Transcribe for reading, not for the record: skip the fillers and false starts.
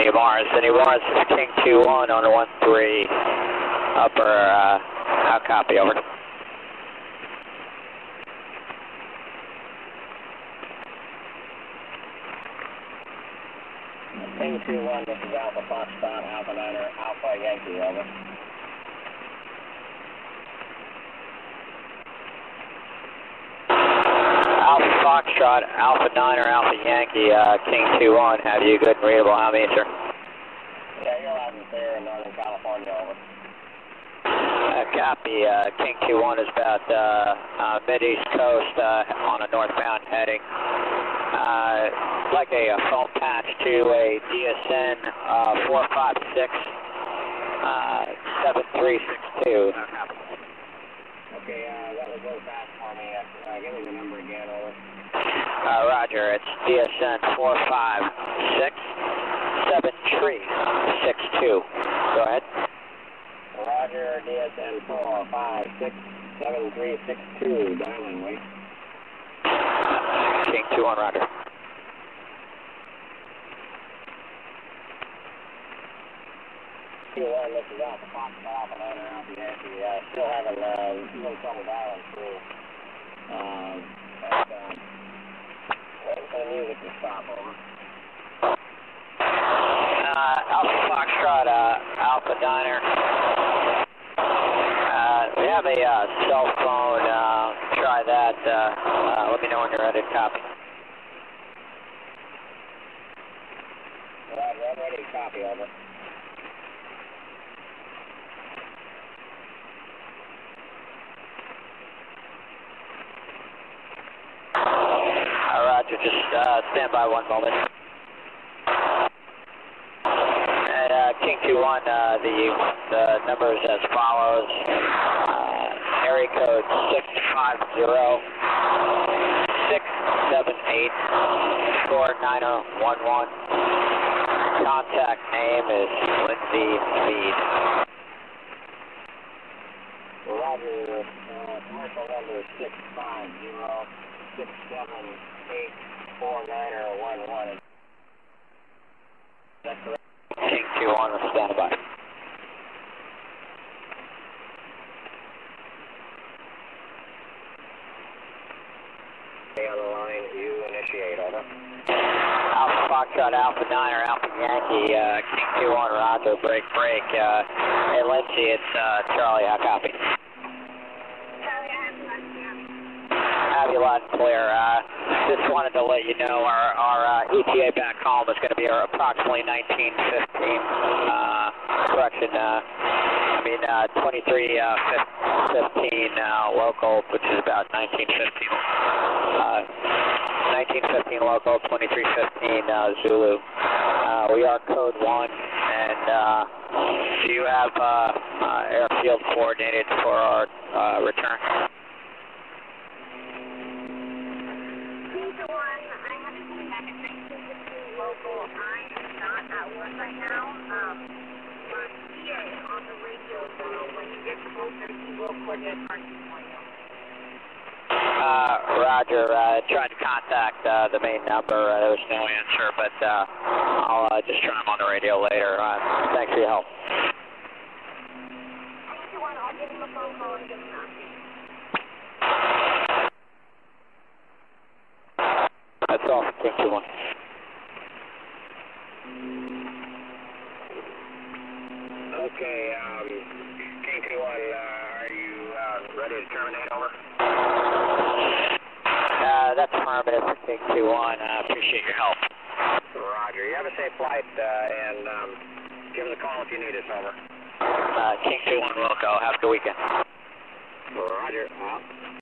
Anthony Mars, and he was King 2-1 on 1-3 upper, how copy, over. King 2-1, this is Alpha Foxtrot, Alpha Niner, Alpha Yankee, over. Alpha Foxtrot, Alpha Niner, Alpha Yankee, King 2-1, have you good and readable, how many, sir? Yeah, you're loud and clear in Northern California, over. Copy, King 2-1 is about mid-east coast on a northbound heading. Like a phone patch to a DSN 456 7362. Okay, that was real fast for me. Give me the number again, over. Roger, it's DSN 456 7362. Go ahead. Roger, DSN 456 7362. Dialing, wait. King 2-1, roger. This is Alpha Fox, Alpha Niner, Alpha Yankee. Still having a little trouble dialing through. Waiting for the music to stop, over. Alpha Foxtrot, Alpha Niner. We have a cell phone. Try that. Let me know when you're ready to copy. Roger, I'm ready to copy, over. Roger, just stand by one moment. And King 2-1, the numbers as follows. Area code 650-678-4911. Contact name is Lindsay Speed. Roger, commercial number is 650-678-4911. Is that correct? King 2-1, stand by. Stay on the line, you initiate, over. Alpha Foxtrot, Alpha Niner, Alpha Yankee, King 2-1, roger, break. Hey, Lindsay, it's Charlie, how copy? Have you loud and clear. Just wanted to let you know our ETA back home is going to be approximately 1915, correction, 2315 local, which is about 1915 local, 2315 Zulu. We are code 1, and do you have airfield coordinated for our return? Local, I am not at work right now. My PA on the radio, so when you get closer, he will coordinate parking for you. Roger, tried to contact the main number. There was no answer, but I'll just try him on the radio later. Thanks for your help. If you want, I'll give him a phone call and give him an update. That's all. King 2-1. Okay, King 2-1, are you ready to terminate, over? That's affirmative for King 2-1. Appreciate your help. Roger. You have a safe flight, and give us a call if you need us, over. King 2-1 will go. Have a good weekend. Roger.